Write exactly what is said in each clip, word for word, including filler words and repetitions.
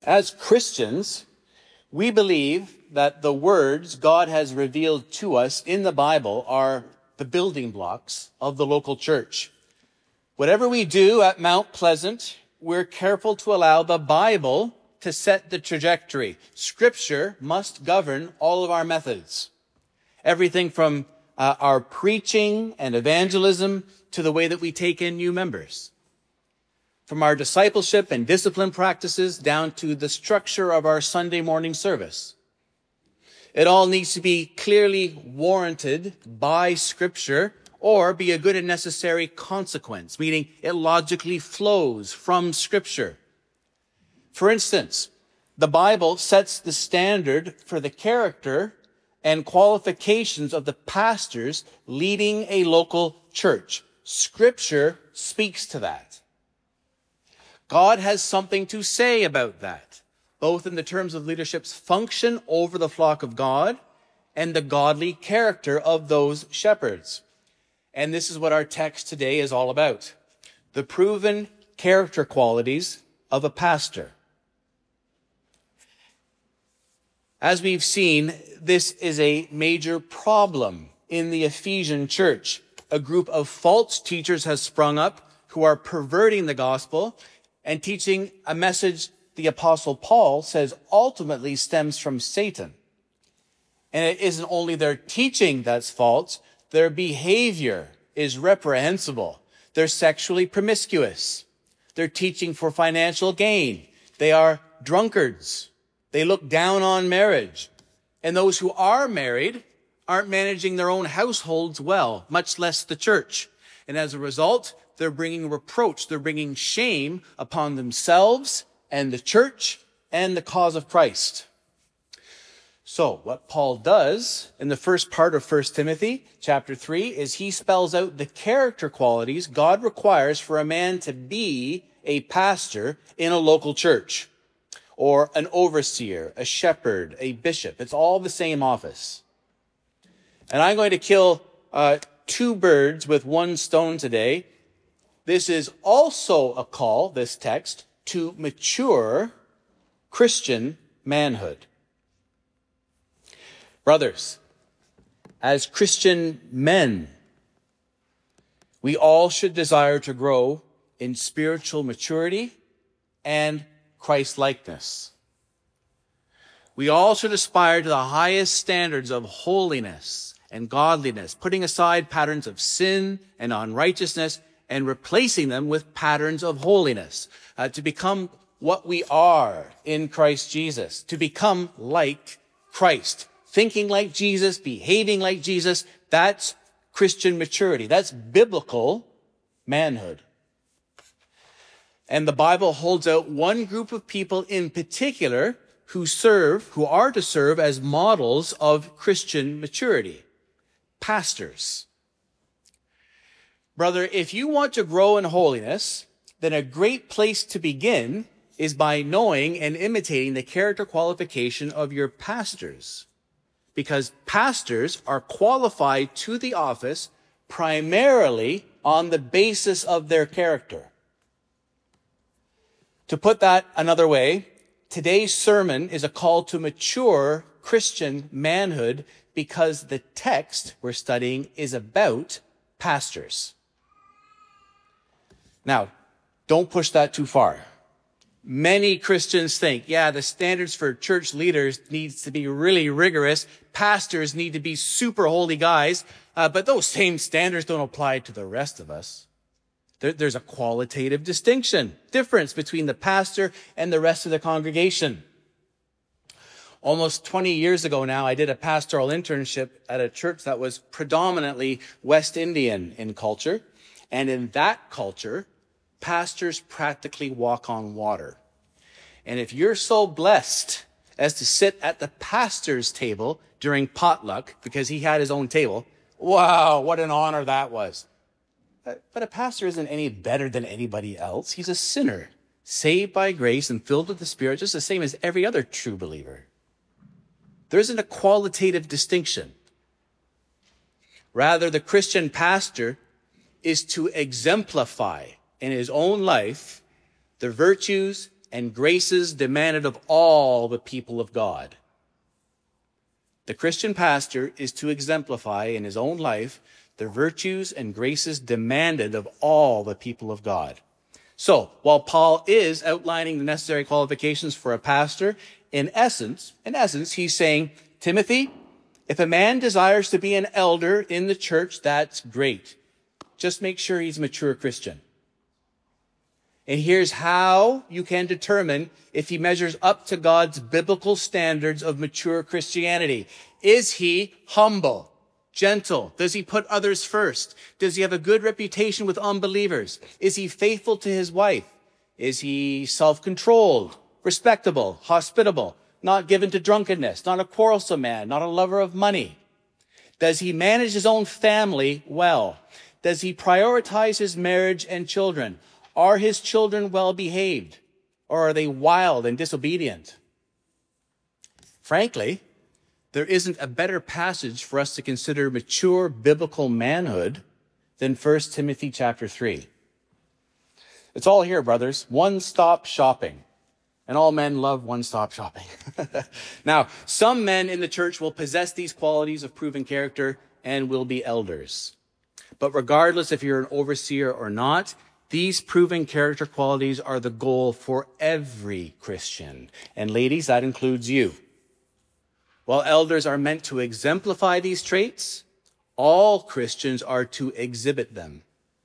As Christians, we believe that the words God has revealed to us in the Bible are the building blocks of the local church. Whatever we do at Mount Pleasant, we're careful to allow the Bible to set the trajectory. Scripture must govern all of our methods. Everything from uh, our preaching and evangelism to the way that we take in new members. From our discipleship and discipline practices down to the structure of our Sunday morning service. It all needs to be clearly warranted by Scripture or be a good and necessary consequence, meaning it logically flows from Scripture. For instance, the Bible sets the standard for the character and qualifications of the pastors leading a local church. Scripture speaks to that. God has something to say about that, both in the terms of leadership's function over the flock of God and the godly character of those shepherds. And this is what our text today is all about. The proven character qualities of a pastor. As we've seen, this is a major problem in the Ephesian church. A group of false teachers has sprung up who are perverting the gospel and teaching a message the Apostle Paul says ultimately stems from Satan. And it isn't only their teaching that's false, their behavior is reprehensible. They're sexually promiscuous. They're teaching for financial gain. They are drunkards. They look down on marriage. And those who are married aren't managing their own households well, much less the church. And as a result, they're bringing reproach, they're bringing shame upon themselves and the church and the cause of Christ. So what Paul does in the first part of First Timothy chapter three is he spells out the character qualities God requires for a man to be a pastor in a local church, or an overseer, a shepherd, a bishop. It's all the same office. And I'm going to kill uh, two birds with one stone today. This is also a call, this text, to mature Christian manhood. Brothers, as Christian men, we all should desire to grow in spiritual maturity and Christ-likeness. We all should aspire to the highest standards of holiness and godliness, putting aside patterns of sin and unrighteousness and replacing them with patterns of holiness, uh, to become what we are in Christ Jesus, to become like Christ, thinking like Jesus, behaving like Jesus. That's Christian maturity. That's biblical manhood. And the Bible holds out one group of people in particular who serve, who are to serve as models of Christian maturity. Pastors. Brother, if you want to grow in holiness, then a great place to begin is by knowing and imitating the character qualification of your pastors. Because pastors are qualified to the office primarily on the basis of their character. To put that another way, today's sermon is a call to mature Christian manhood because the text we're studying is about pastors. Now, don't push that too far. Many Christians think, yeah, the standards for church leaders needs to be really rigorous. Pastors need to be super holy guys. Uh, but those same standards don't apply to the rest of us. There, there's a qualitative distinction, difference between the pastor and the rest of the congregation. Almost twenty years ago now, I did a pastoral internship at a church that was predominantly West Indian in culture. And in that culture, pastors practically walk on water. And if you're so blessed as to sit at the pastor's table during potluck, because he had his own table, wow, what an honor that was. But a pastor isn't any better than anybody else. He's a sinner, saved by grace and filled with the Spirit, just the same as every other true believer. There isn't a qualitative distinction. Rather, the Christian pastor is to exemplify in his own life the virtues and graces demanded of all the people of God. The Christian pastor is to exemplify in his own life the virtues and graces demanded of all the people of God. So, while Paul is outlining the necessary qualifications for a pastor, in essence, in essence, he's saying, Timothy, if a man desires to be an elder in the church, that's great. Just make sure he's a mature Christian. And here's how you can determine if he measures up to God's biblical standards of mature Christianity. Is he humble, gentle? Does he put others first? Does he have a good reputation with unbelievers? Is he faithful to his wife? Is he self-controlled, respectable, hospitable, not given to drunkenness, not a quarrelsome man, not a lover of money? Does he manage his own family well? Does he prioritize his marriage and children? Are his children well behaved, or are they wild and disobedient? Frankly, there isn't a better passage for us to consider mature biblical manhood than First Timothy chapter three. It's all here, brothers. One-stop shopping. And all men love one-stop shopping. Now, some men in the church will possess these qualities of proven character and will be elders. But regardless if you're an overseer or not, these proven character qualities are the goal for every Christian. And ladies, that includes you. While elders are meant to exemplify these traits, all Christians are to exhibit them.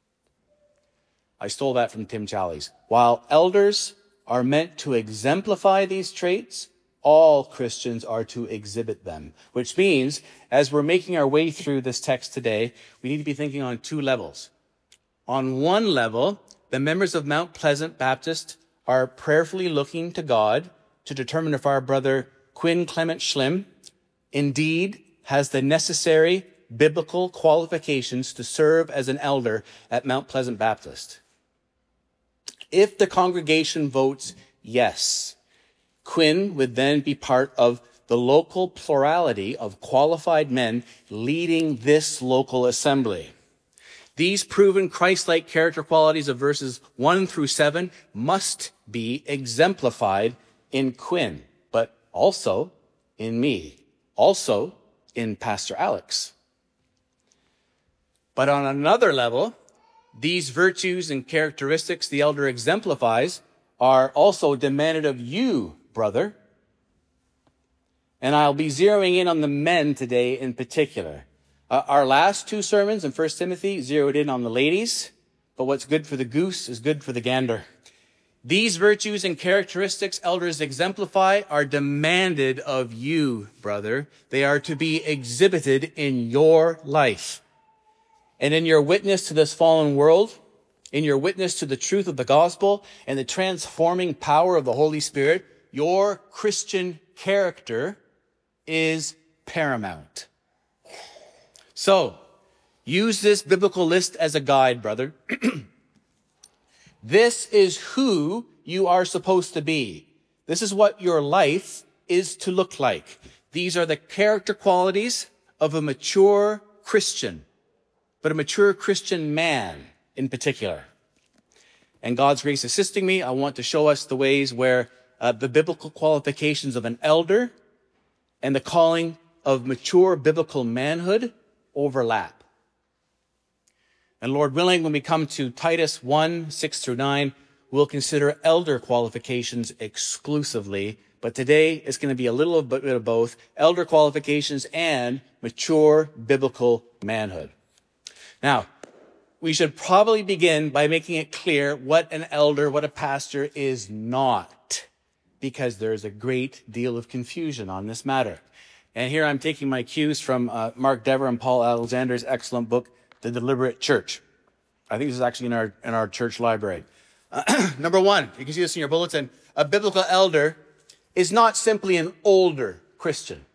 I stole that from Tim Challies. While elders are meant to exemplify these traits, all Christians are to exhibit them. Which means, as we're making our way through this text today, we need to be thinking on two levels. On one level, the members of Mount Pleasant Baptist are prayerfully looking to God to determine if our brother Quinn Clement Schlim indeed has the necessary biblical qualifications to serve as an elder at Mount Pleasant Baptist. If the congregation votes yes, Quinn would then be part of the local plurality of qualified men leading this local assembly. These proven Christ-like character qualities of verses one through seven must be exemplified in Quinn, but also in me, also in Pastor Alex. But on another level, these virtues and characteristics the elder exemplifies are also demanded of you, brother. And I'll be zeroing in on the men today in particular. Uh, our last two sermons in First Timothy zeroed in on the ladies, but what's good for the goose is good for the gander. These virtues and characteristics elders exemplify are demanded of you, brother. They are to be exhibited in your life. And in your witness to this fallen world, in your witness to the truth of the gospel and the transforming power of the Holy Spirit, your Christian character is paramount. So, use this biblical list as a guide, brother. This is who you are supposed to be. This is what your life is to look like. These are the character qualities of a mature Christian, but a mature Christian man in particular. And God's grace assisting me, I want to show us the ways where uh, the biblical qualifications of an elder and the calling of mature biblical manhood overlap. And Lord willing, when we come to Titus one, six through nine, we'll consider elder qualifications exclusively. But today it's going to be a little bit of both, elder qualifications and mature biblical manhood. Now, we should probably begin by making it clear what an elder, what a pastor is not, because there's a great deal of confusion on this matter. And here I'm taking my cues from uh, Mark Dever and Paul Alexander's excellent book, The Deliberate Church. I think this is actually in our in our church library. Uh, number one, you can see this in your bulletin. A biblical elder is not simply an older Christian.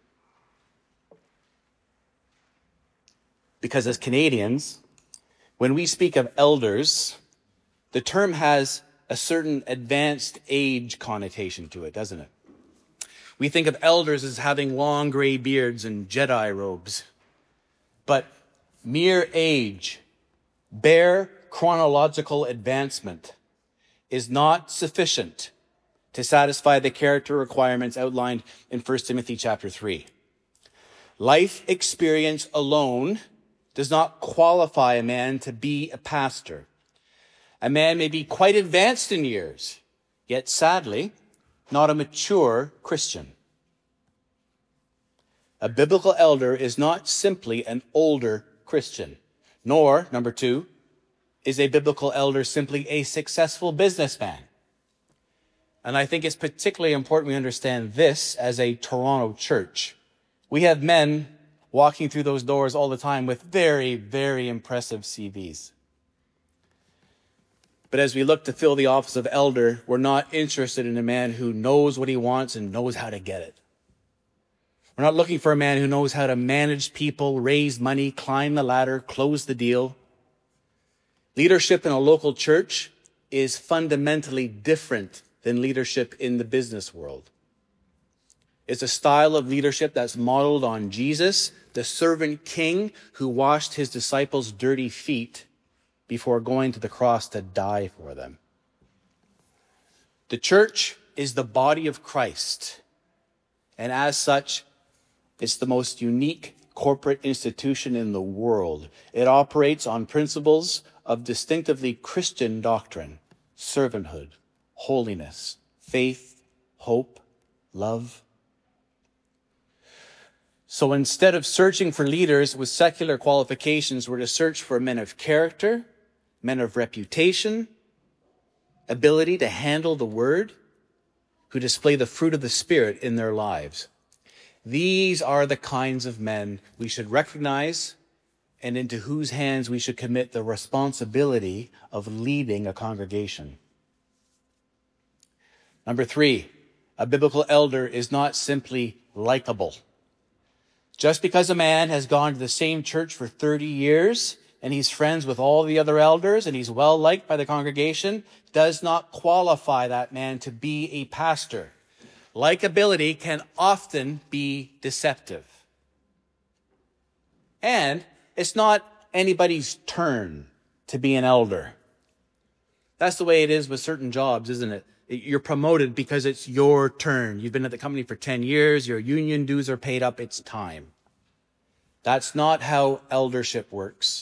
Because as Canadians, when we speak of elders, the term has a certain advanced age connotation to it, doesn't it? We think of elders as having long gray beards and Jedi robes. But mere age, bare chronological advancement is not sufficient to satisfy the character requirements outlined in First Timothy chapter three. Life experience alone does not qualify a man to be a pastor. A man may be quite advanced in years, yet sadly, not a mature Christian. A biblical elder is not simply an older Christian, nor, number two, is a biblical elder simply a successful businessman. And I think it's particularly important we understand this as a Toronto church. We have men walking through those doors all the time with very, very impressive C Vs. But as we look to fill the office of elder, we're not interested in a man who knows what he wants and knows how to get it. We're not looking for a man who knows how to manage people, raise money, climb the ladder, close the deal. Leadership in a local church is fundamentally different than leadership in the business world. It's a style of leadership that's modeled on Jesus, the servant king who washed his disciples' dirty feet before going to the cross to die for them. The church is the body of Christ, and as such, it's the most unique corporate institution in the world. It operates on principles of distinctively Christian doctrine, servanthood, holiness, faith, hope, love. So instead of searching for leaders with secular qualifications, we're to search for men of character, men of reputation, ability to handle the word, who display the fruit of the Spirit in their lives. These are the kinds of men we should recognize and into whose hands we should commit the responsibility of leading a congregation. Number three, a biblical elder is not simply likable. Just because a man has gone to the same church for thirty years and he's friends with all the other elders and he's well liked by the congregation does not qualify that man to be a pastor. Likability can often be deceptive. And it's not anybody's turn to be an elder. That's the way it is with certain jobs, isn't it? You're promoted because it's your turn. You've been at the company for ten years. Your union dues are paid up. It's time. That's not how eldership works.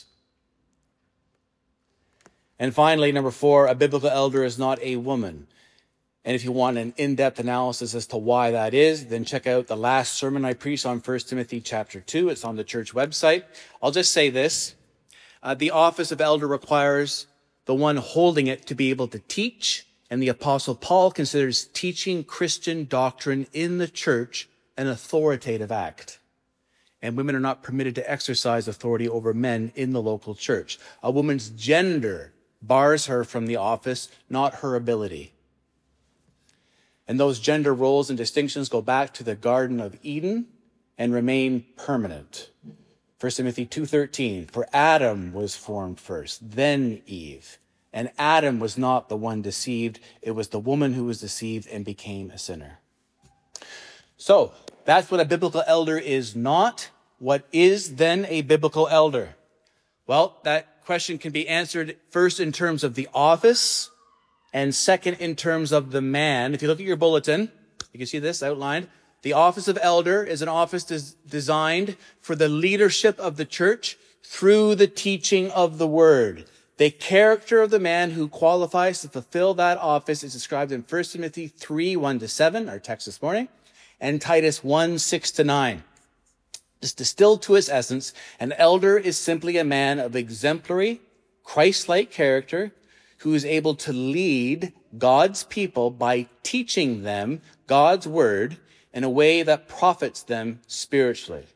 And finally, number four, a biblical elder is not a woman. And if you want an in-depth analysis as to why that is, then check out the last sermon I preached on First Timothy chapter two. It's on the church website. I'll just say this. Uh, the office of elder requires the one holding it to be able to teach. And the Apostle Paul considers teaching Christian doctrine in the church an authoritative act. And women are not permitted to exercise authority over men in the local church. A woman's gender bars her from the office, not her ability. And those gender roles and distinctions go back to the Garden of Eden and remain permanent. First Timothy two thirteen, for Adam was formed first, then Eve. And Adam was not the one deceived. It was the woman who was deceived and became a sinner. So that's what a biblical elder is not. What is then a biblical elder? Well, that question can be answered first in terms of the office and second in terms of the man. If you look at your bulletin, you can see this outlined. The office of elder is an office des- designed for the leadership of the church through the teaching of the word. The character of the man who qualifies to fulfill that office is described in First Timothy three, one to seven, our text this morning, and Titus one, six to nine. Just distilled to its essence, an elder is simply a man of exemplary, Christ-like character who is able to lead God's people by teaching them God's word in a way that profits them spiritually.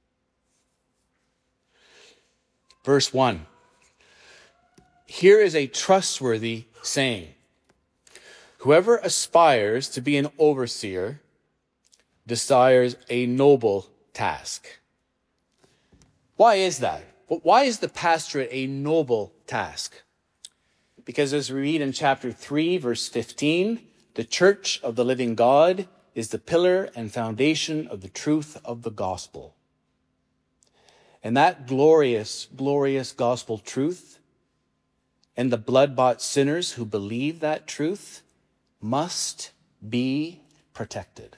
Verse one. Here is a trustworthy saying. Whoever aspires to be an overseer desires a noble task. Why is that? Why is the pastorate a noble task? Because as we read in chapter three, verse fifteen, the church of the living God is the pillar and foundation of the truth of the gospel. And that glorious, glorious gospel truth and the blood-bought sinners who believe that truth must be protected.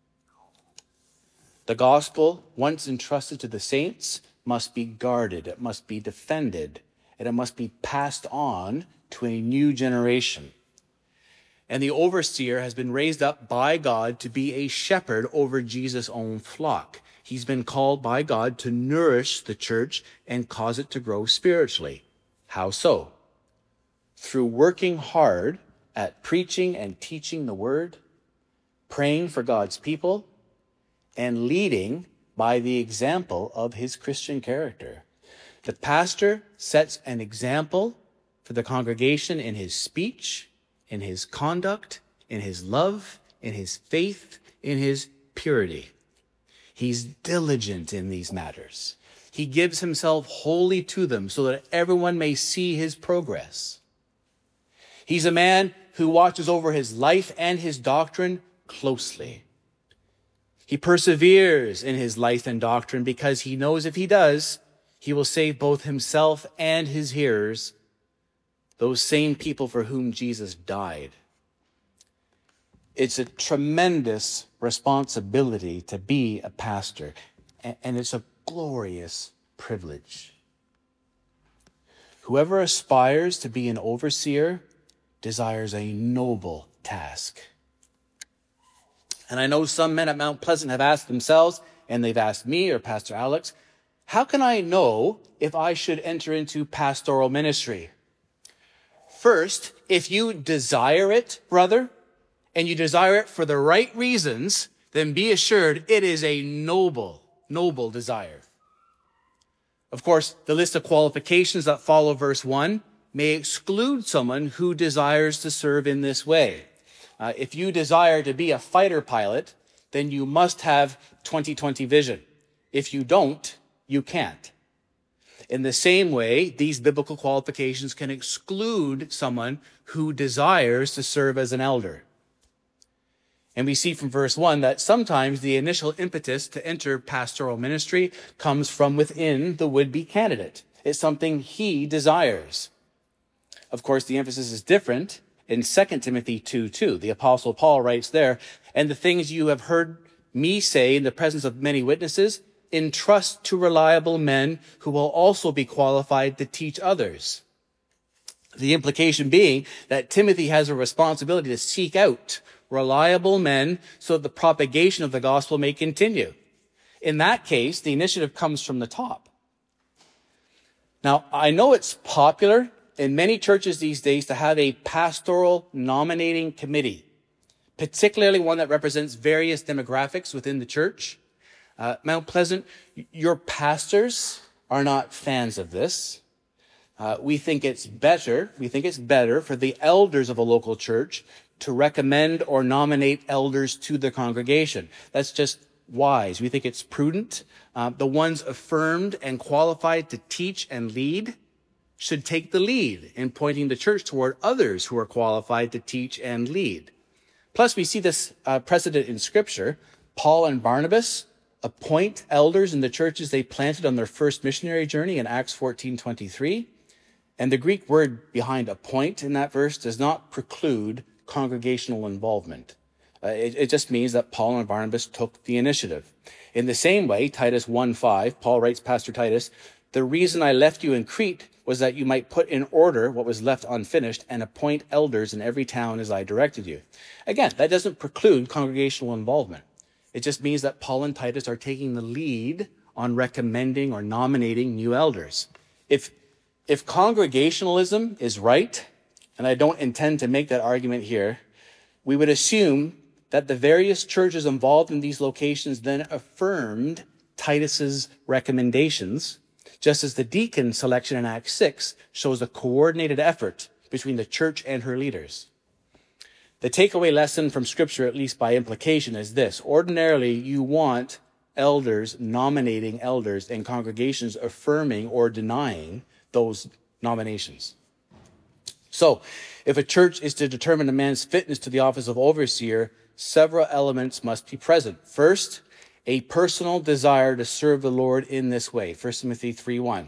The gospel, once entrusted to the saints, must be guarded, it must be defended, and it must be passed on to a new generation. And the overseer has been raised up by God to be a shepherd over Jesus' own flock. He's been called by God to nourish the church and cause it to grow spiritually. How so? Through working hard at preaching and teaching the word, praying for God's people, and leading by the example of his Christian character. The pastor sets an example for the congregation in his speech, in his conduct, in his love, in his faith, in his purity. He's diligent in these matters. He gives himself wholly to them so that everyone may see his progress. He's a man who watches over his life and his doctrine closely. He perseveres in his life and doctrine because he knows if he does, he will save both himself and his hearers, those same people for whom Jesus died. It's a tremendous responsibility to be a pastor, and it's a glorious privilege. Whoever aspires to be an overseer desires a noble task. And I know some men at Mount Pleasant have asked themselves, and they've asked me or Pastor Alex, how can I know if I should enter into pastoral ministry? First, if you desire it, brother, and you desire it for the right reasons, then be assured it is a noble, noble desire. Of course, the list of qualifications that follow verse one may exclude someone who desires to serve in this way. Uh, if you desire to be a fighter pilot, then you must have twenty twenty vision. If you don't, you can't. In the same way, these biblical qualifications can exclude someone who desires to serve as an elder. And we see from verse one that sometimes the initial impetus to enter pastoral ministry comes from within the would-be candidate. It's something he desires. Of course, the emphasis is different in Second Timothy two two. The Apostle Paul writes there, and the things you have heard me say in the presence of many witnesses, entrust to reliable men who will also be qualified to teach others. The implication being that Timothy has a responsibility to seek out reliable men so that the propagation of the gospel may continue. In that case, the initiative comes from the top. Now, I know it's popular in many churches these days to have a pastoral nominating committee, particularly one that represents various demographics within the church. Uh, Mount Pleasant, your pastors are not fans of this. Uh, we think it's better, we think it's better for the elders of a local church to recommend or nominate elders to the congregation. That's just wise. We think it's prudent. Uh, the ones affirmed and qualified to teach and lead should take the lead in pointing the church toward others who are qualified to teach and lead. Plus, we see this uh, precedent in Scripture. Paul and Barnabas appoint elders in the churches they planted on their first missionary journey in Acts fourteen twenty-three. And the Greek word behind appoint in that verse does not preclude congregational involvement. Uh, it, it just means that Paul and Barnabas took the initiative. In the same way, Titus one five, Paul writes, Pastor Titus, the reason I left you in Crete was that you might put in order what was left unfinished and appoint elders in every town as I directed you. Again, that doesn't preclude congregational involvement. It just means that Paul and Titus are taking the lead on recommending or nominating new elders. If, if congregationalism is right, and I don't intend to make that argument here, we would assume that the various churches involved in these locations then affirmed Titus's recommendations, just as the deacon selection in Acts six shows a coordinated effort between the church and her leaders. The takeaway lesson from Scripture, at least by implication, is this. Ordinarily, you want elders nominating elders and congregations affirming or denying those nominations. So, if a church is to determine a man's fitness to the office of overseer, several elements must be present. First, a personal desire to serve the Lord in this way. First Timothy three one.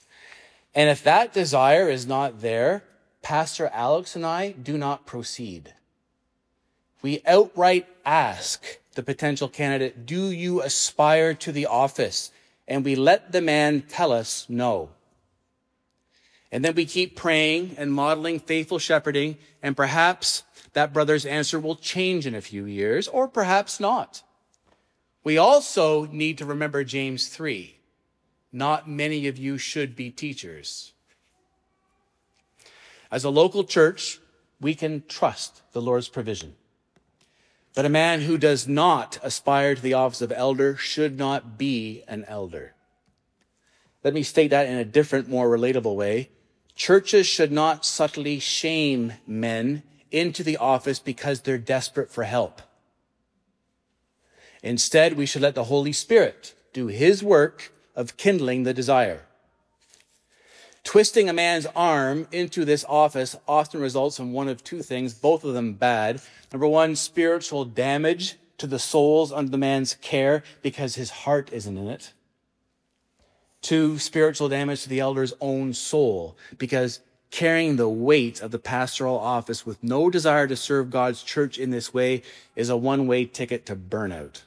And if that desire is not there, Pastor Alex and I do not proceed. We outright ask the potential candidate, do you aspire to the office? And we let the man tell us no. And then we keep praying and modeling faithful shepherding, and perhaps that brother's answer will change in a few years, or perhaps not. We also need to remember James three. Not many of you should be teachers. As a local church, we can trust the Lord's provision. But a man who does not aspire to the office of elder should not be an elder. Let me state that in a different, more relatable way. Churches should not subtly shame men into the office because they're desperate for help. Instead, we should let the Holy Spirit do his work of kindling the desire. Twisting a man's arm into this office often results in one of two things, both of them bad. Number one, spiritual damage to the souls under the man's care because his heart isn't in it. Two, spiritual damage to the elder's own soul because carrying the weight of the pastoral office with no desire to serve God's church in this way is a one-way ticket to burnout.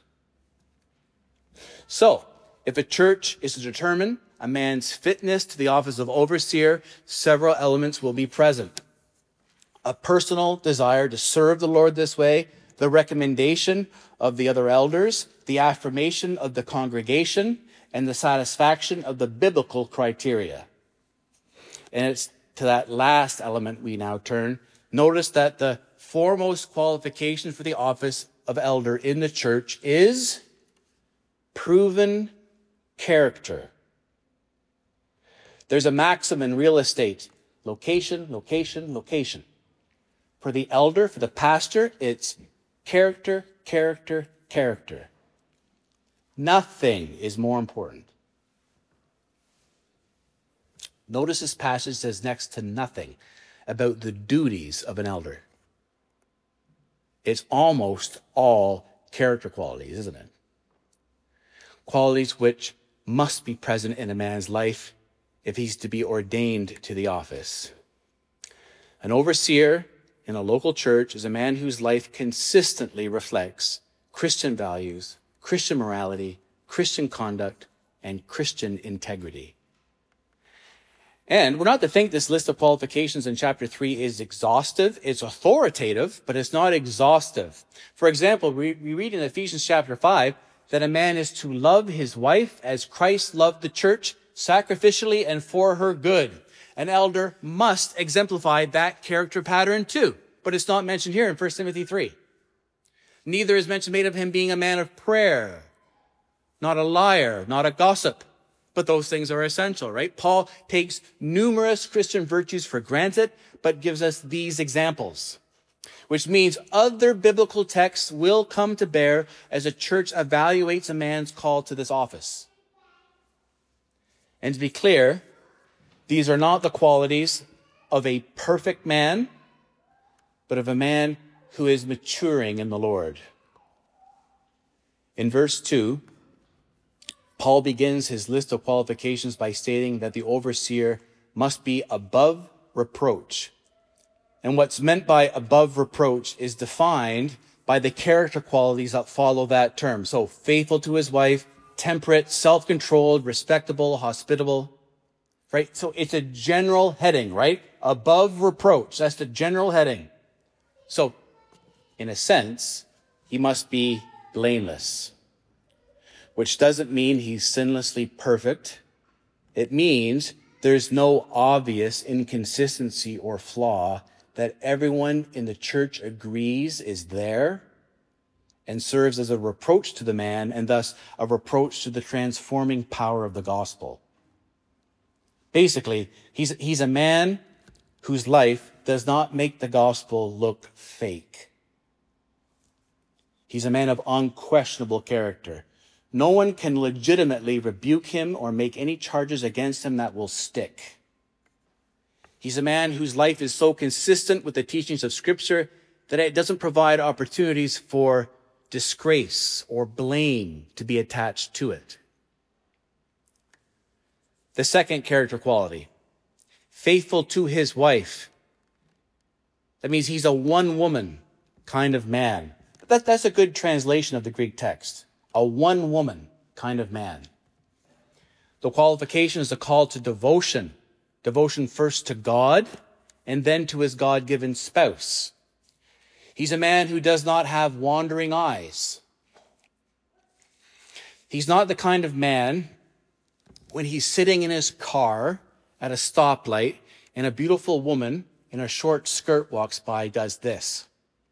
So, if a church is to determine a man's fitness to the office of overseer, several elements will be present. A personal desire to serve the Lord this way, the recommendation of the other elders, the affirmation of the congregation, and the satisfaction of the biblical criteria. And it's to that last element we now turn. Notice that the foremost qualification for the office of elder in the church is proven character. There's a maxim in real estate: location, location, location. For the elder, for the pastor, it's character, character, character. Nothing is more important. Notice this passage says next to nothing about the duties of an elder. It's almost all character qualities, isn't it? Qualities which must be present in a man's life if he's to be ordained to the office. An overseer in a local church is a man whose life consistently reflects Christian values, Christian morality, Christian conduct, and Christian integrity. And we're not to think this list of qualifications in chapter three is exhaustive. It's authoritative, but it's not exhaustive. For example, we, we read in Ephesians chapter five that a man is to love his wife as Christ loved the church, sacrificially and for her good. An elder must exemplify that character pattern too, but it's not mentioned here in First Timothy three. Neither is mention made of him being a man of prayer, not a liar, not a gossip. But those things are essential, right? Paul takes numerous Christian virtues for granted, but gives us these examples, which means other biblical texts will come to bear as a church evaluates a man's call to this office. And to be clear, these are not the qualities of a perfect man, but of a man who is maturing in the Lord. In verse two, Paul begins his list of qualifications by stating that the overseer must be above reproach. And what's meant by above reproach is defined by the character qualities that follow that term. So faithful to his wife, temperate, self-controlled, respectable, hospitable, right? So it's a general heading, right? Above reproach. That's the general heading. So in a sense, he must be blameless, which doesn't mean he's sinlessly perfect. It means there's no obvious inconsistency or flaw that everyone in the church agrees is there and serves as a reproach to the man and thus a reproach to the transforming power of the gospel. Basically, he's, he's a man whose life does not make the gospel look fake. He's a man of unquestionable character. No one can legitimately rebuke him or make any charges against him that will stick. He's a man whose life is so consistent with the teachings of Scripture that it doesn't provide opportunities for disgrace or blame to be attached to it. The second character quality, faithful to his wife. That means he's a one-woman kind of man. That, that's a good translation of the Greek text. A one-woman kind of man. The qualification is a call to devotion. Devotion first to God and then to his God-given spouse. He's a man who does not have wandering eyes. He's not the kind of man, when he's sitting in his car at a stoplight and a beautiful woman in a short skirt walks by, does this.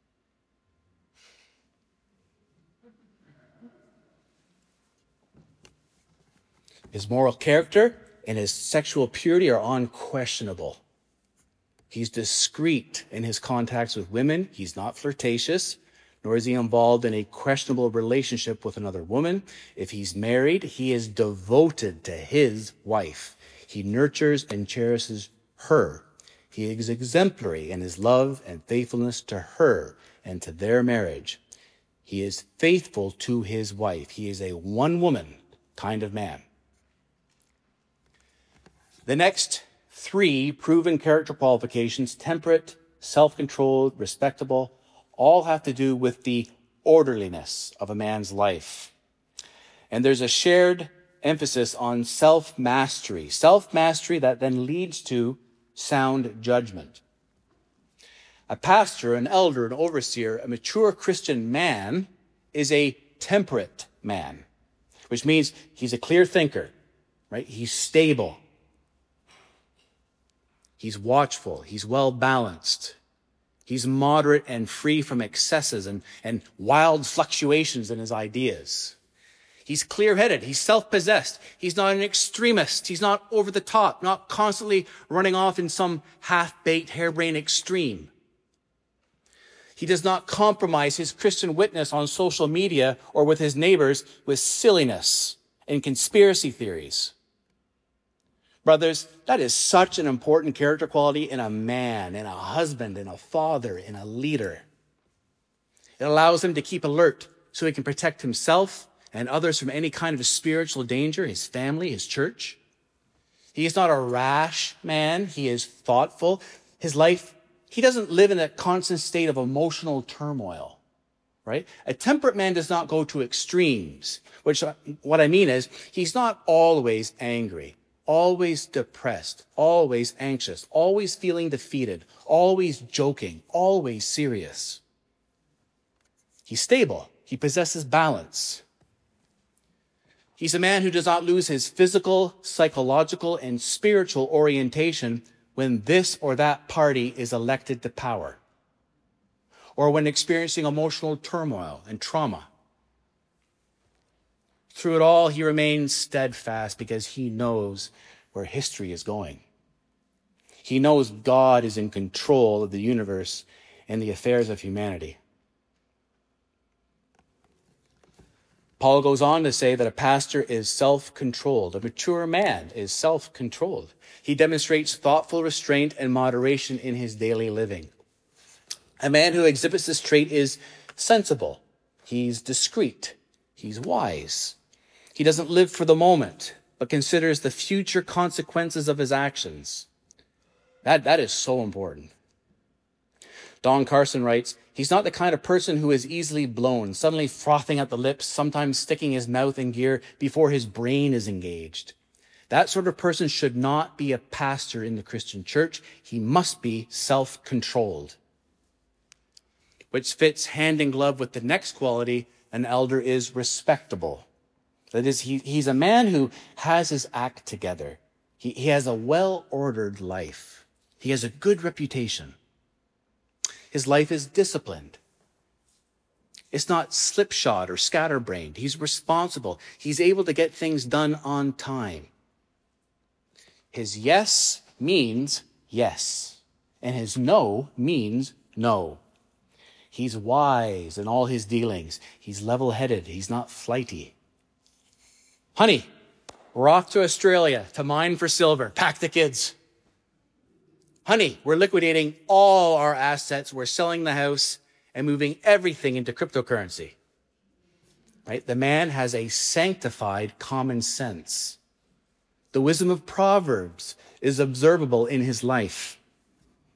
His moral character and his sexual purity are unquestionable. He's discreet in his contacts with women. He's not flirtatious, nor is he involved in a questionable relationship with another woman. If he's married, he is devoted to his wife. He nurtures and cherishes her. He is exemplary in his love and faithfulness to her and to their marriage. He is faithful to his wife. He is a one-woman kind of man. The next three proven character qualifications, temperate, self-controlled, respectable, all have to do with the orderliness of a man's life. And there's a shared emphasis on self-mastery. Self-mastery that then leads to sound judgment. A pastor, an elder, an overseer, a mature Christian man is a temperate man, which means he's a clear thinker, right? He's stable. He's watchful. He's well-balanced. He's moderate and free from excesses and, and wild fluctuations in his ideas. He's clear-headed. He's self-possessed. He's not an extremist. He's not over the top, not constantly running off in some half-baked, harebrained extreme. He does not compromise his Christian witness on social media or with his neighbors with silliness and conspiracy theories. Brothers, that is such an important character quality in a man, in a husband, in a father, in a leader. It allows him to keep alert so he can protect himself and others from any kind of spiritual danger, his family, his church. He is not a rash man. He is thoughtful. His life, he doesn't live in a constant state of emotional turmoil, right? A temperate man does not go to extremes, which what I mean is he's not always angry, always depressed, always anxious, always feeling defeated, always joking, always serious. He's stable. He possesses balance. He's a man who does not lose his physical, psychological, and spiritual orientation when this or that party is elected to power, or when experiencing emotional turmoil and trauma. Through it all, he remains steadfast because he knows where history is going. He knows God is in control of the universe and the affairs of humanity. Paul goes on to say that a pastor is self-controlled. A mature man is self-controlled. He demonstrates thoughtful restraint and moderation in his daily living. A man who exhibits this trait is sensible. He's discreet. He's wise. He doesn't live for the moment, but considers the future consequences of his actions. That, that is so important. Don Carson writes, he's not the kind of person who is easily blown, suddenly frothing at the lips, sometimes sticking his mouth in gear before his brain is engaged. That sort of person should not be a pastor in the Christian church. He must be self-controlled, which fits hand in glove with the next quality. An elder is respectable. That is, he, he's a man who has his act together. He, he has a well-ordered life. He has a good reputation. His life is disciplined. It's not slipshod or scatterbrained. He's responsible. He's able to get things done on time. His yes means yes, and his no means no. He's wise in all his dealings. He's level-headed. He's not flighty. Honey, we're off to Australia to mine for silver. Pack the kids. Honey, we're liquidating all our assets. We're selling the house and moving everything into cryptocurrency. Right? The man has a sanctified common sense. The wisdom of Proverbs is observable in his life.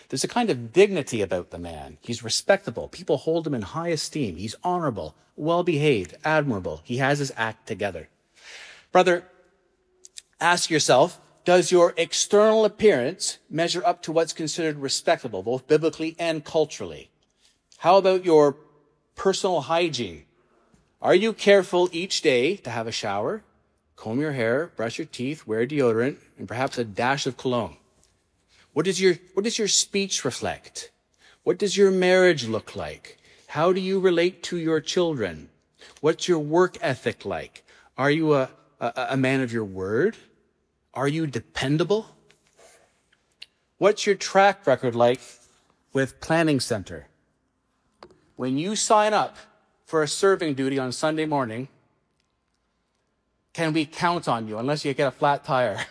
There's a kind of dignity about the man. He's respectable. People hold him in high esteem. He's honorable, well-behaved, admirable. He has his act together. Brother, ask yourself, does your external appearance measure up to what's considered respectable, both biblically and culturally? How about your personal hygiene? Are you careful each day to have a shower, comb your hair, brush your teeth, wear deodorant, and perhaps a dash of cologne? What does your, what does your speech reflect? What does your marriage look like? How do you relate to your children? What's your work ethic like? Are you a, a, a man of your word? Are you dependable? What's your track record like with Planning Center? When you sign up for a serving duty on Sunday morning, can we count on you unless you get a flat tire?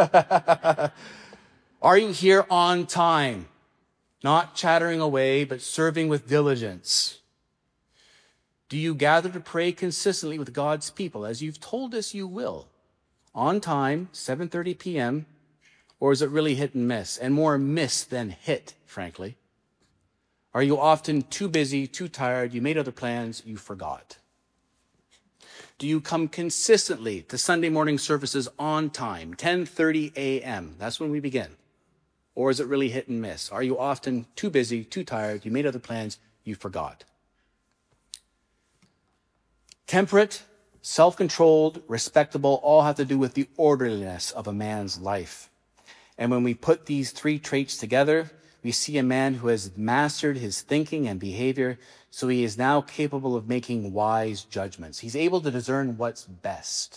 Are you here on time? Not chattering away, but serving with diligence? Do you gather to pray consistently with God's people, as you've told us you will? On time, seven thirty p.m., or is it really hit and miss? And more miss than hit, frankly. Are you often too busy, too tired, you made other plans, you forgot? Do you come consistently to Sunday morning services on time, ten thirty a.m.? That's when we begin. Or is it really hit and miss? Are you often too busy, too tired, you made other plans, you forgot? Temperate, self-controlled, respectable, all have to do with the orderliness of a man's life. And when we put these three traits together, we see a man who has mastered his thinking and behavior, so he is now capable of making wise judgments. He's able to discern what's best.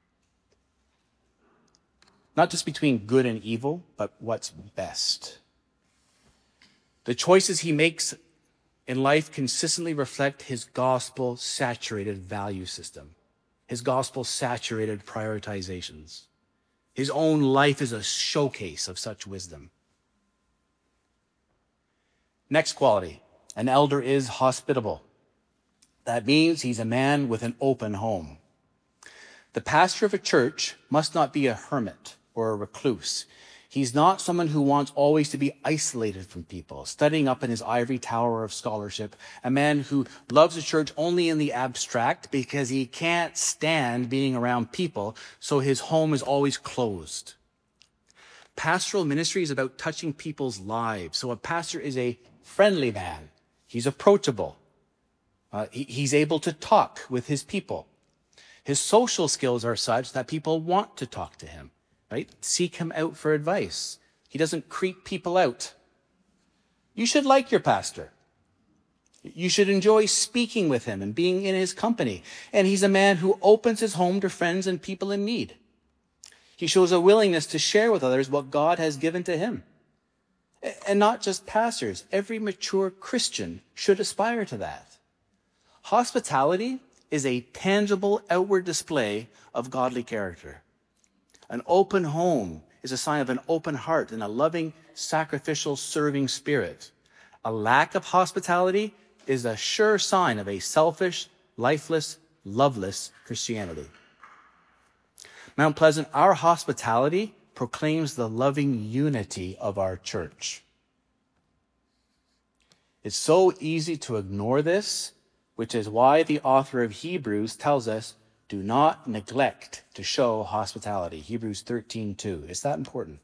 Not just between good and evil, but what's best. The choices he makes in life consistently reflect his gospel-saturated value system, his gospel-saturated prioritizations. His own life is a showcase of such wisdom. Next quality, an elder is hospitable. That means he's a man with an open home. The pastor of a church must not be a hermit or a recluse. He's not someone who wants always to be isolated from people, studying up in his ivory tower of scholarship, a man who loves the church only in the abstract because he can't stand being around people, so his home is always closed. Pastoral ministry is about touching people's lives, so a pastor is a friendly man. He's approachable. Uh, he, he's able to talk with his people. His social skills are such that people want to talk to him. Right? Seek him out for advice. He doesn't creep people out. You should like your pastor. You should enjoy speaking with him and being in his company. And he's a man who opens his home to friends and people in need. He shows a willingness to share with others what God has given to him. And not just pastors. Every mature Christian should aspire to that. Hospitality is a tangible outward display of godly character. An open home is a sign of an open heart and a loving, sacrificial, serving spirit. A lack of hospitality is a sure sign of a selfish, lifeless, loveless Christianity. Mount Pleasant, our hospitality proclaims the loving unity of our church. It's so easy to ignore this, which is why the author of Hebrews tells us, do not neglect to show hospitality. Hebrews thirteen two. Is that important?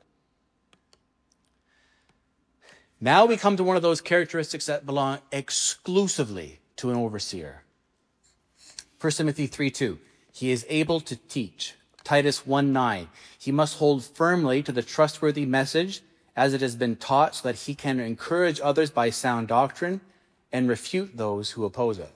Now we come to one of those characteristics that belong exclusively to an overseer. First Timothy three two. He is able to teach. Titus one nine. He must hold firmly to the trustworthy message as it has been taught, so that he can encourage others by sound doctrine and refute those who oppose it.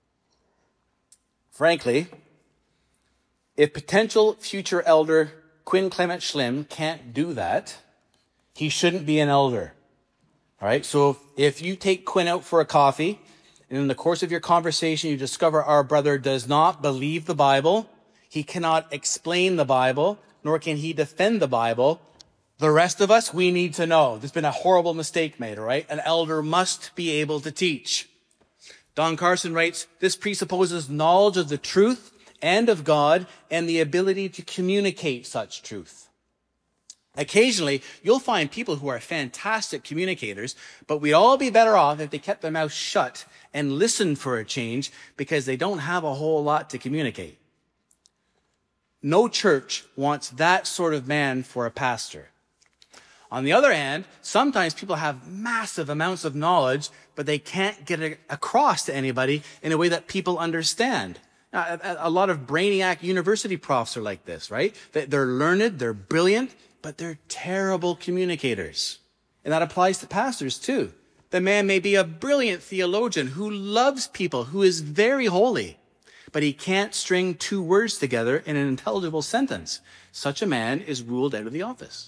Frankly, if potential future elder Quinn Clement Schlim can't do that, he shouldn't be an elder. All right, so if you take Quinn out for a coffee, and in the course of your conversation you discover our brother does not believe the Bible, he cannot explain the Bible, nor can he defend the Bible, the rest of us, we need to know. There's been a horrible mistake made, all right? An elder must be able to teach. Don Carson writes, this presupposes knowledge of the truth and of God, and the ability to communicate such truth. Occasionally, you'll find people who are fantastic communicators, but we'd all be better off if they kept their mouth shut and listened for a change because they don't have a whole lot to communicate. No church wants that sort of man for a pastor. On the other hand, sometimes people have massive amounts of knowledge, but they can't get it across to anybody in a way that people understand. Now, a, a lot of brainiac university profs are like this, right? They're learned, they're brilliant, but they're terrible communicators. And that applies to pastors too. The man may be a brilliant theologian who loves people, who is very holy, but he can't string two words together in an intelligible sentence. Such a man is ruled out of the office.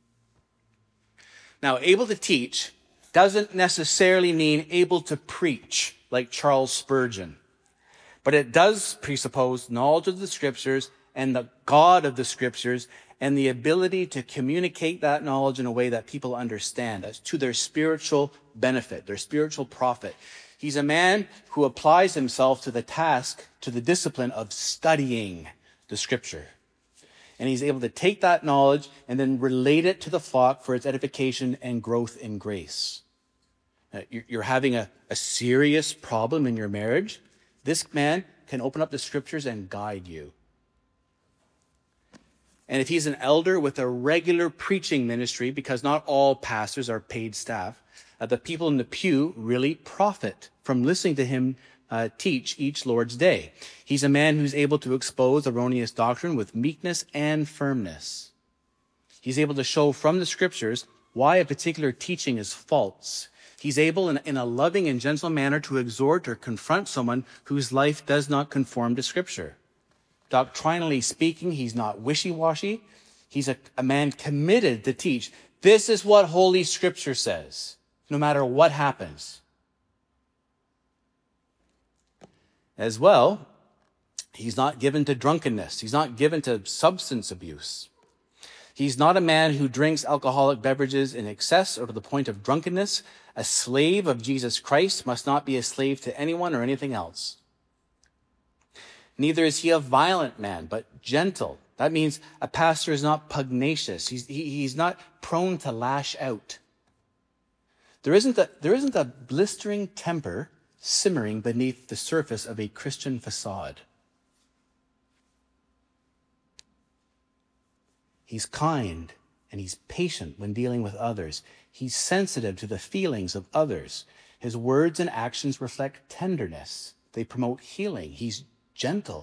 Now, able to teach doesn't necessarily mean able to preach, like Charles Spurgeon. But it does presuppose knowledge of the scriptures and the God of the scriptures and the ability to communicate that knowledge in a way that people understand, as to their spiritual benefit, their spiritual profit. He's a man who applies himself to the task, to the discipline of studying the scripture. And he's able to take that knowledge and then relate it to the flock for its edification and growth in grace. Now, you're having a, a serious problem in your marriage. This man can open up the scriptures and guide you. And if he's an elder with a regular preaching ministry, because not all pastors are paid staff, uh, the people in the pew really profit from listening to him uh, teach each Lord's Day. He's a man who's able to expose erroneous doctrine with meekness and firmness. He's able to show from the scriptures why a particular teaching is false. He's able in, in a loving and gentle manner to exhort or confront someone whose life does not conform to scripture. Doctrinally speaking, he's not wishy-washy. He's a, a man committed to teach. This is what Holy Scripture says, no matter what happens. As well, he's not given to drunkenness. He's not given to substance abuse. He's not a man who drinks alcoholic beverages in excess or to the point of drunkenness. A slave of Jesus Christ must not be a slave to anyone or anything else. Neither is he a violent man, but gentle. That means a pastor is not pugnacious. He's, he, he's not prone to lash out. There isn't a, there isn't a blistering temper simmering beneath the surface of a Christian facade. He's kind and he's patient when dealing with others. He's sensitive to the feelings of others. His words and actions reflect tenderness. They promote healing. He's gentle.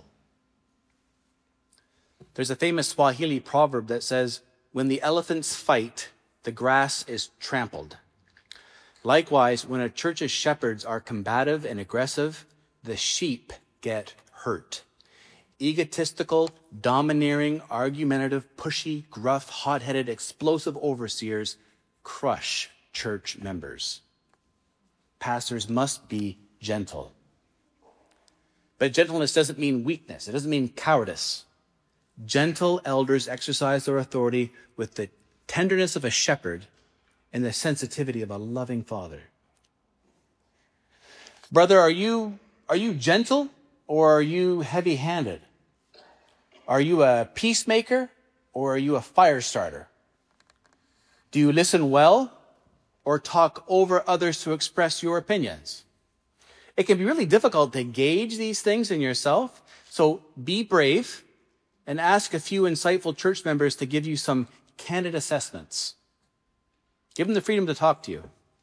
There's a famous Swahili proverb that says, when the elephants fight, the grass is trampled. Likewise, when a church's shepherds are combative and aggressive, the sheep get hurt. Egotistical, domineering, argumentative, pushy, gruff, hot-headed, explosive overseers crush church members. Pastors must be gentle. But gentleness doesn't mean weakness. It doesn't mean cowardice. Gentle elders exercise their authority with the tenderness of a shepherd and the sensitivity of a loving father. Brother, are you, are you gentle or are you heavy-handed? Are you a peacemaker or are you a fire starter? Do you listen well or talk over others to express your opinions? It can be really difficult to gauge these things in yourself, so be brave and ask a few insightful church members to give you some candid assessments. Give them the freedom to talk to you.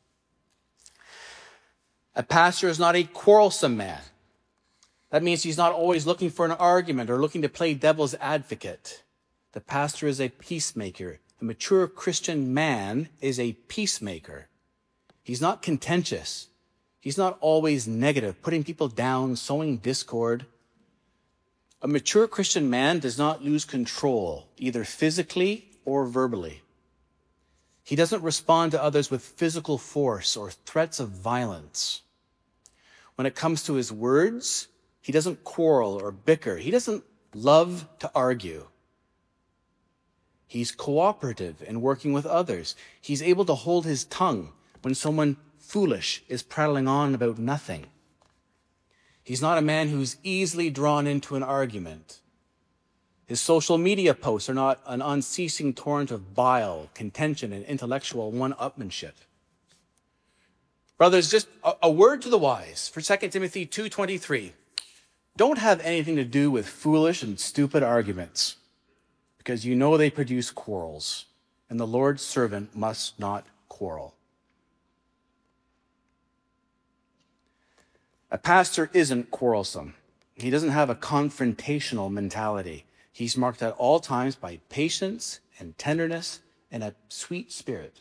A pastor is not a quarrelsome man. That means he's not always looking for an argument or looking to play devil's advocate. The pastor is a peacemaker. A mature Christian man is a peacemaker. He's not contentious. He's not always negative, putting people down, sowing discord. A mature Christian man does not lose control, either physically or verbally. He doesn't respond to others with physical force or threats of violence. When it comes to his words, he doesn't quarrel or bicker. He doesn't love to argue. He's cooperative in working with others. He's able to hold his tongue when someone foolish is prattling on about nothing. He's not a man who's easily drawn into an argument. His social media posts are not an unceasing torrent of bile, contention, and intellectual one-upmanship. Brothers, just a, a word to the wise for Second Timothy two twenty-three. Don't have anything to do with foolish and stupid arguments, because you know they produce quarrels, and the Lord's servant must not quarrel. A pastor isn't quarrelsome. He doesn't have a confrontational mentality. He's marked at all times by patience and tenderness and a sweet spirit.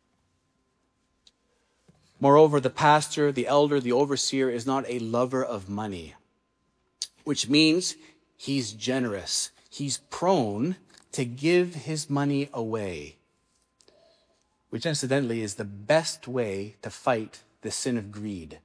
Moreover, the pastor, the elder, the overseer is not a lover of money, which means he's generous. He's prone to give his money away, which incidentally is the best way to fight the sin of greed.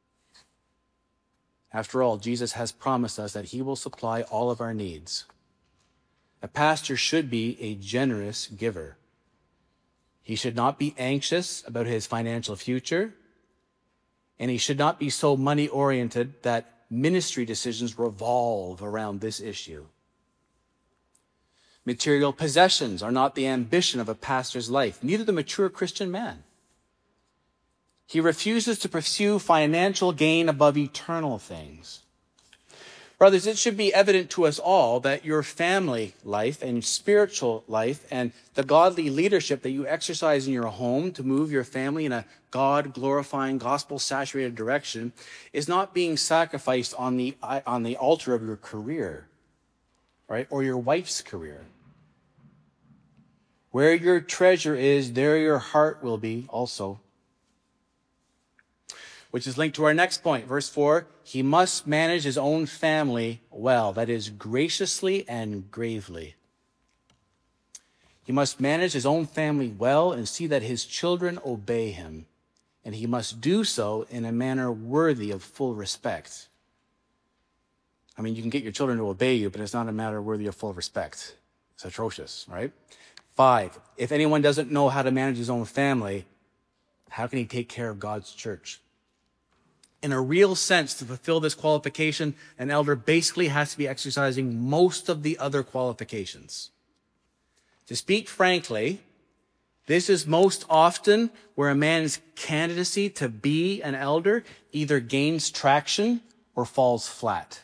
After all, Jesus has promised us that he will supply all of our needs. A pastor should be a generous giver. He should not be anxious about his financial future, and he should not be so money-oriented that ministry decisions revolve around this issue. Material possessions are not the ambition of a pastor's life, neither the mature Christian man. He refuses to pursue financial gain above eternal things. Brothers, it should be evident to us all that your family life and spiritual life and the godly leadership that you exercise in your home to move your family in a God-glorifying, gospel-saturated direction is not being sacrificed on the, on the altar of your career, right? Or your wife's career. Where your treasure is, there your heart will be also. Which is linked to our next point. Verse four, he must manage his own family well, that is, graciously and gravely. He must manage his own family well and see that his children obey him. And he must do so in a manner worthy of full respect. I mean, you can get your children to obey you, but it's not a matter worthy of full respect. It's atrocious, right? Five, if anyone doesn't know how to manage his own family, how can he take care of God's church? In a real sense, to fulfill this qualification, an elder basically has to be exercising most of the other qualifications. To speak frankly, this is most often where a man's candidacy to be an elder either gains traction or falls flat.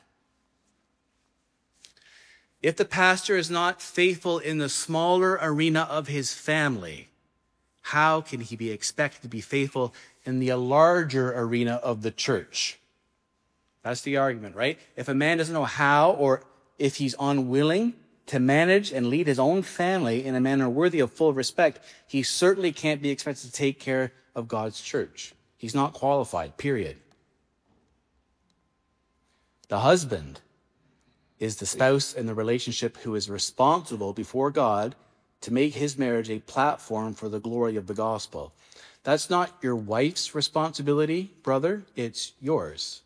If the pastor is not faithful in the smaller arena of his family, how can he be expected to be faithful in the larger arena of the church? That's the argument, right? If a man doesn't know how, or if he's unwilling to manage and lead his own family in a manner worthy of full respect, he certainly can't be expected to take care of God's church. He's not qualified, period. The husband is the spouse in the relationship who is responsible before God to make his marriage a platform for the glory of the gospel. That's not your wife's responsibility, brother. It's yours.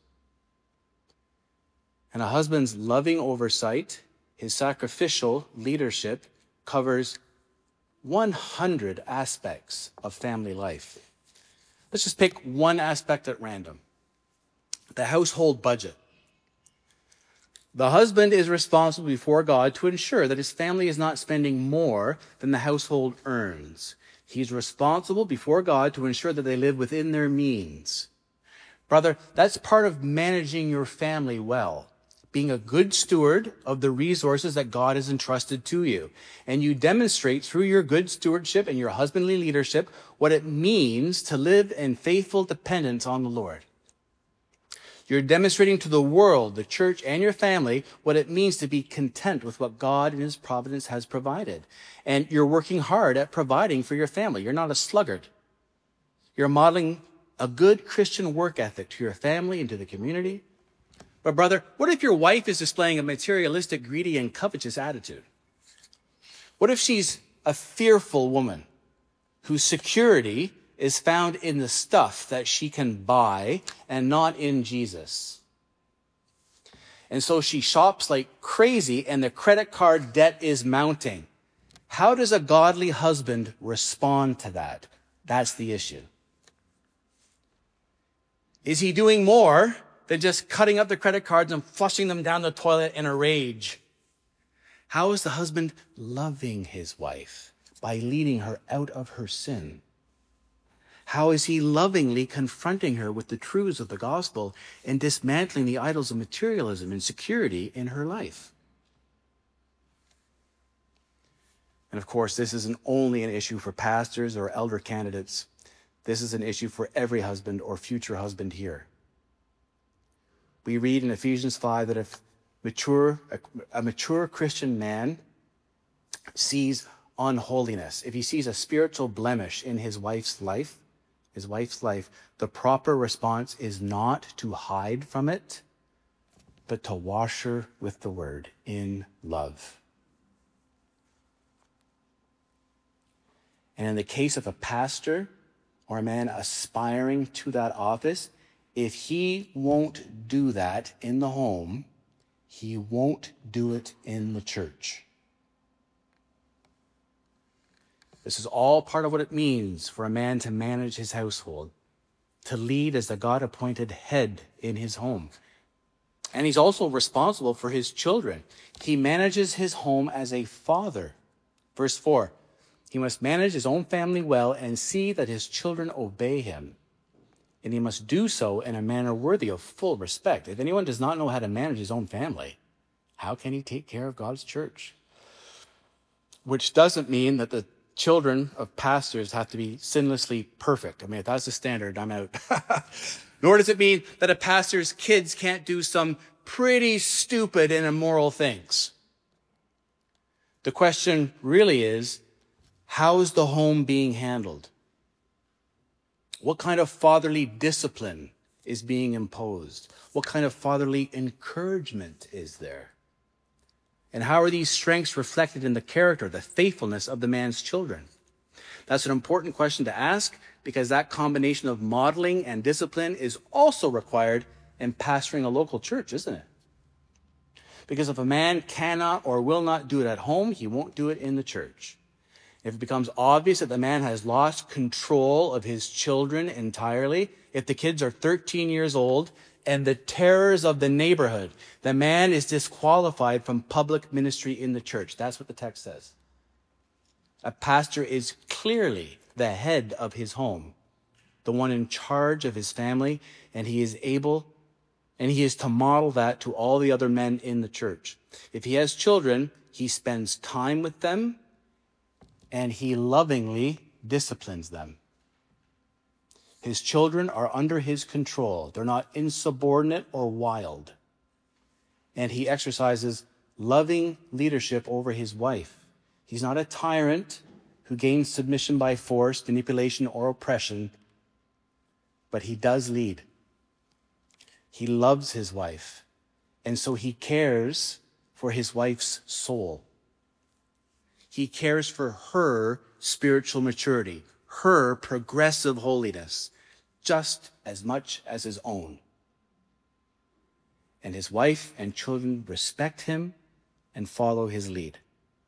And a husband's loving oversight, his sacrificial leadership, covers one hundred aspects of family life. Let's just pick one aspect at random. The household budget. The husband is responsible before God to ensure that his family is not spending more than the household earns. He's responsible before God to ensure that they live within their means. Brother, that's part of managing your family well, being a good steward of the resources that God has entrusted to you. And you demonstrate through your good stewardship and your husbandly leadership what it means to live in faithful dependence on the Lord. You're demonstrating to the world, the church, and your family what it means to be content with what God in his providence has provided. And you're working hard at providing for your family. You're not a sluggard. You're modeling a good Christian work ethic to your family and to the community. But brother, what if your wife is displaying a materialistic, greedy, and covetous attitude? What if she's a fearful woman whose security is found in the stuff that she can buy and not in Jesus? And so she shops like crazy and the credit card debt is mounting. How does a godly husband respond to that? That's the issue. Is he doing more than just cutting up the credit cards and flushing them down the toilet in a rage? How is the husband loving his wife? By leading her out of her sin. How is he lovingly confronting her with the truths of the gospel and dismantling the idols of materialism and security in her life? And of course, this isn't only an issue for pastors or elder candidates. This is an issue for every husband or future husband here. We read in Ephesians five that if mature, a, a mature Christian man sees unholiness, if he sees a spiritual blemish in his wife's life, his wife's life, the proper response is not to hide from it, but to wash her with the word in love. And in the case of a pastor or a man aspiring to that office, if he won't do that in the home, he won't do it in the church. This is all part of what it means for a man to manage his household, to lead as the God-appointed head in his home. And he's also responsible for his children. He manages his home as a father. Verse four, he must manage his own family well and see that his children obey him. And he must do so in a manner worthy of full respect. If anyone does not know how to manage his own family, how can he take care of God's church? Which doesn't mean that the children of pastors have to be sinlessly perfect. I mean, if that's the standard, I'm out. Nor does it mean that a pastor's kids can't do some pretty stupid and immoral things. The question really is, how is the home being handled? What kind of fatherly discipline is being imposed? What kind of fatherly encouragement is there? And how are these strengths reflected in the character, the faithfulness of the man's children? That's an important question to ask, because that combination of modeling and discipline is also required in pastoring a local church, isn't it? Because if a man cannot or will not do it at home, he won't do it in the church. If it becomes obvious that the man has lost control of his children entirely, if the kids are thirteen years old and the terrors of the neighborhood, the man is disqualified from public ministry in the church. That's what the text says. A pastor is clearly the head of his home, the one in charge of his family, and he is able, and he is to model that to all the other men in the church. If he has children, he spends time with them, and he lovingly disciplines them. His children are under his control. They're not insubordinate or wild. And he exercises loving leadership over his wife. He's not a tyrant who gains submission by force, manipulation, or oppression, but he does lead. He loves his wife, and so he cares for his wife's soul. He cares for her spiritual maturity, her progressive holiness, just as much as his own. And his wife and children respect him and follow his lead.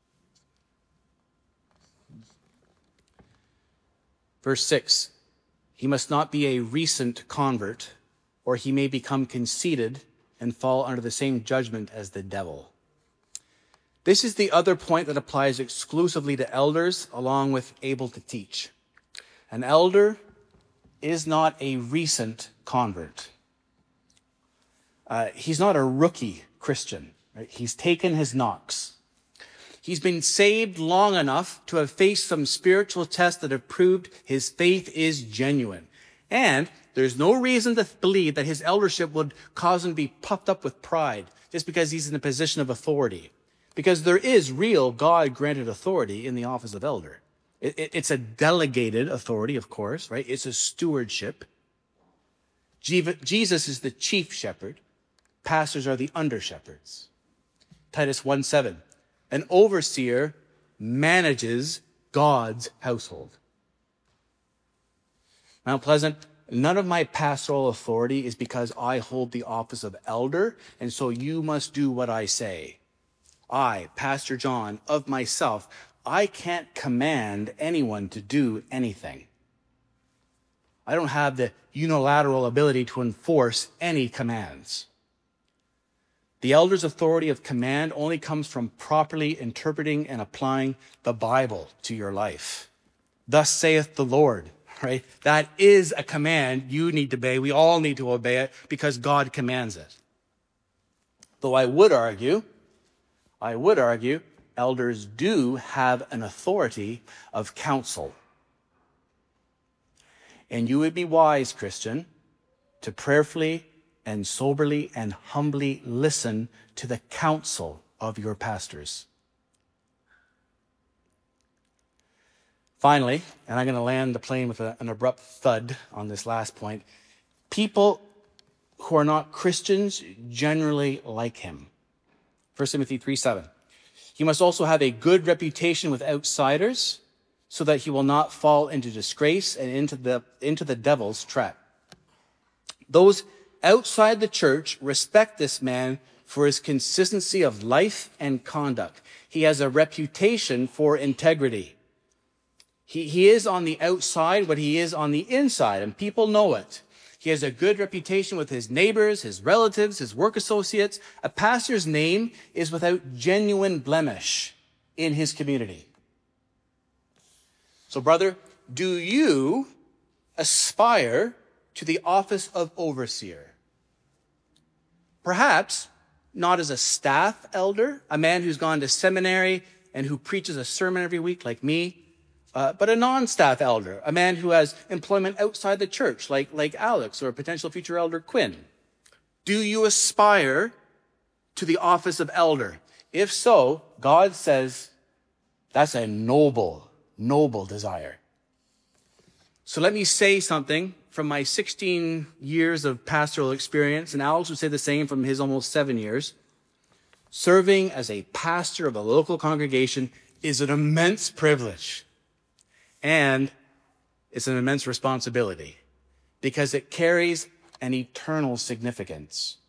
Verse six, he must not be a recent convert, or he may become conceited and fall under the same judgment as the devil. This is the other point that applies exclusively to elders, along with able to teach. An elder is not a recent convert. Uh, he's not a rookie Christian. Right? He's taken his knocks. He's been saved long enough to have faced some spiritual tests that have proved his faith is genuine. And there's no reason to believe that his eldership would cause him to be puffed up with pride just because he's in a position of authority. Because there is real God-granted authority in the office of elder. It, it, it's a delegated authority, of course, right? It's a stewardship. Jesus is the chief shepherd. Pastors are the under-shepherds. Titus one seven, an overseer manages God's household. Mount Pleasant, none of my pastoral authority is because I hold the office of elder, and so you must do what I say. I, Pastor John, of myself, I can't command anyone to do anything. I don't have the unilateral ability to enforce any commands. The elder's authority of command only comes from properly interpreting and applying the Bible to your life. Thus saith the Lord, right? That is a command you need to obey. We all need to obey it because God commands it. Though I would argue, I would argue, elders do have an authority of counsel. And you would be wise, Christian, to prayerfully and soberly and humbly listen to the counsel of your pastors. Finally, and I'm going to land the plane with a, an abrupt thud on this last point, people who are not Christians generally like him. First Timothy three seven. He must also have a good reputation with outsiders, so that he will not fall into disgrace and into the, into the devil's trap. Those outside the church respect this man for his consistency of life and conduct. He has a reputation for integrity. He, he is on the outside, but he is on the inside, and people know it. He has a good reputation with his neighbors, his relatives, his work associates. A pastor's name is without genuine blemish in his community. So, brother, do you aspire to the office of overseer? Perhaps not as a staff elder, a man who's gone to seminary and who preaches a sermon every week like me, uh, but a non-staff elder, a man who has employment outside the church like, like Alex or a potential future elder Quinn. Do you aspire to the office of elder? If so, God says that's a noble Noble desire. So let me say something from my sixteen years of pastoral experience, and Alex would say the same from his almost seven years. Serving as a pastor of a local congregation is an immense privilege, and it's an immense responsibility because it carries an eternal significance.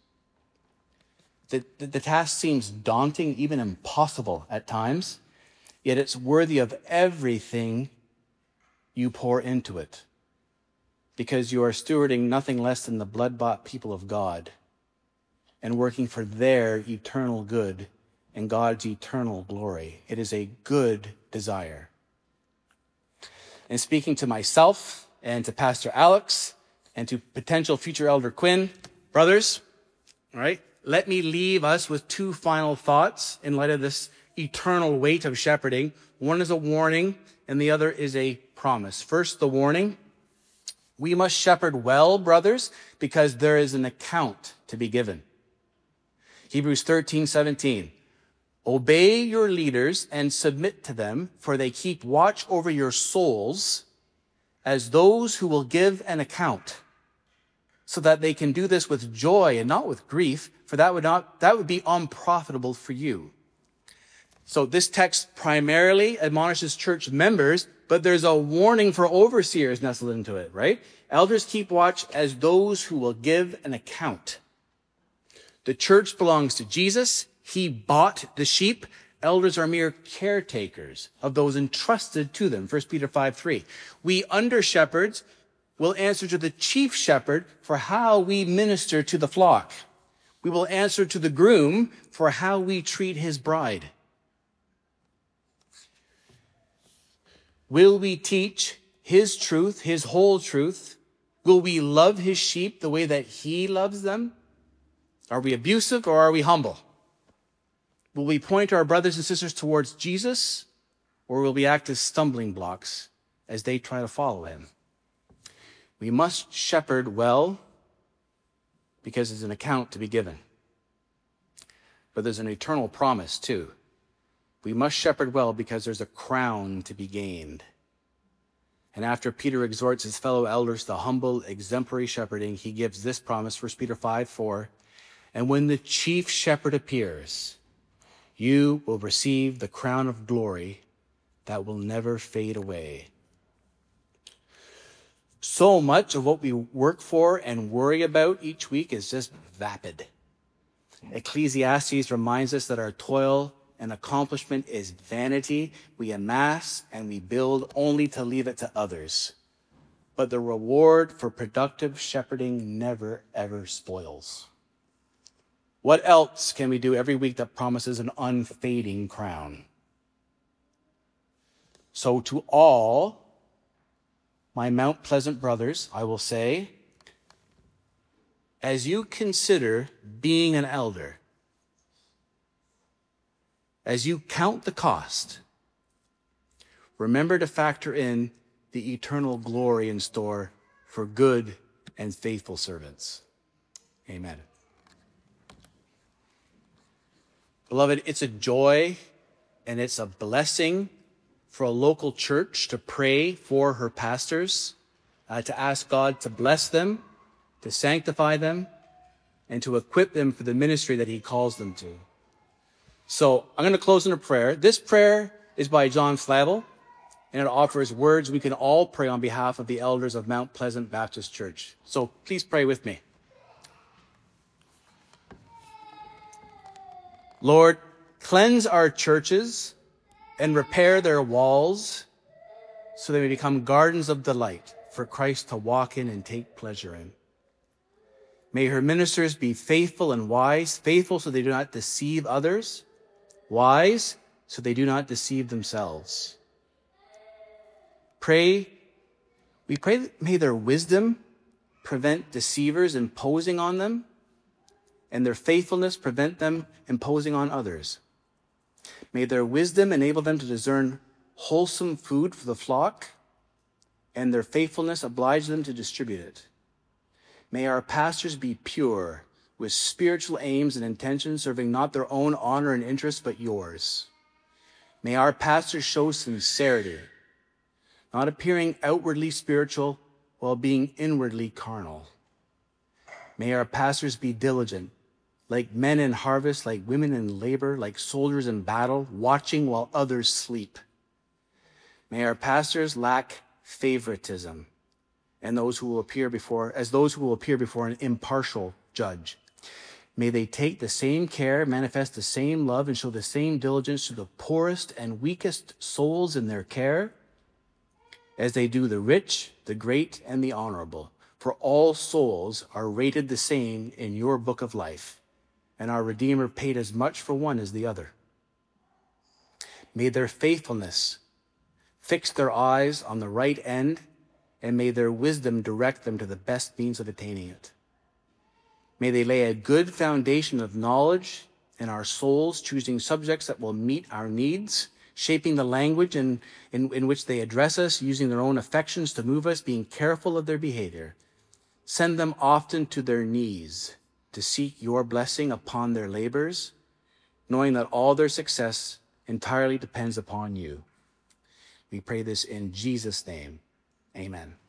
The, the, the task seems daunting, even impossible at times. Yet it's worthy of everything you pour into it, because you are stewarding nothing less than the blood-bought people of God and working for their eternal good and God's eternal glory. It is a good desire. And speaking to myself and to Pastor Alex and to potential future Elder Quinn, brothers, all right, let me leave us with two final thoughts in light of this eternal weight of shepherding. One is a warning and the other is a promise. First, the warning. We must shepherd well, brothers, because there is an account to be given. Hebrews thirteen seventeen. Obey your leaders and submit to them, for they keep watch over your souls as those who will give an account, so that they can do this with joy and not with grief, for that would not, that would be unprofitable for you. So this text primarily admonishes church members, but there's a warning for overseers nestled into it, right? Elders keep watch as those who will give an account. The church belongs to Jesus. He bought the sheep. Elders are mere caretakers of those entrusted to them. First Peter five three. We under shepherds will answer to the chief shepherd for how we minister to the flock. We will answer to the groom for how we treat his bride. Will we teach his truth, his whole truth? Will we love his sheep the way that he loves them? Are we abusive or are we humble? Will we point our brothers and sisters towards Jesus, or will we act as stumbling blocks as they try to follow him? We must shepherd well because there's an account to be given. But there's an eternal promise too. We must shepherd well because there's a crown to be gained. And after Peter exhorts his fellow elders to humble, exemplary shepherding, he gives this promise, First Peter five four. And when the chief shepherd appears, you will receive the crown of glory that will never fade away. So much of what we work for and worry about each week is just vapid. Ecclesiastes reminds us that our toil and accomplishment is vanity. We amass and we build only to leave it to others. But the reward for productive shepherding never, ever spoils. What else can we do every week that promises an unfading crown? So to all my Mount Pleasant brothers, I will say, as you consider being an elder, as you count the cost, remember to factor in the eternal glory in store for good and faithful servants. Amen. Beloved, it's a joy and it's a blessing for a local church to pray for her pastors, uh, to ask God to bless them, to sanctify them, and to equip them for the ministry that he calls them to. So I'm going to close in a prayer. This prayer is by John Flavel, and it offers words we can all pray on behalf of the elders of Mount Pleasant Baptist Church. So please pray with me. Lord, cleanse our churches and repair their walls so they may become gardens of delight for Christ to walk in and take pleasure in. May her ministers be faithful and wise, faithful so they do not deceive others, wise so they do not deceive themselves. Pray, we pray that may their wisdom prevent deceivers imposing on them, and their faithfulness prevent them imposing on others. May their wisdom enable them to discern wholesome food for the flock, and their faithfulness oblige them to distribute it. May our pastors be pure, with spiritual aims and intentions, serving not their own honor and interest, but yours. May our pastors show sincerity, not appearing outwardly spiritual while being inwardly carnal. May our pastors be diligent, like men in harvest, like women in labor, like soldiers in battle, watching while others sleep. May our pastors lack favoritism, and those who will appear before, as those who will appear before an impartial judge. May they take the same care, manifest the same love, and show the same diligence to the poorest and weakest souls in their care, as they do the rich, the great, and the honorable. For all souls are rated the same in your book of life, and our Redeemer paid as much for one as the other. May their faithfulness fix their eyes on the right end, and may their wisdom direct them to the best means of attaining it. May they lay a good foundation of knowledge in our souls, choosing subjects that will meet our needs, shaping the language in, in, in which they address us, using their own affections to move us, being careful of their behavior. Send them often to their knees to seek your blessing upon their labors, knowing that all their success entirely depends upon you. We pray this in Jesus' name. Amen.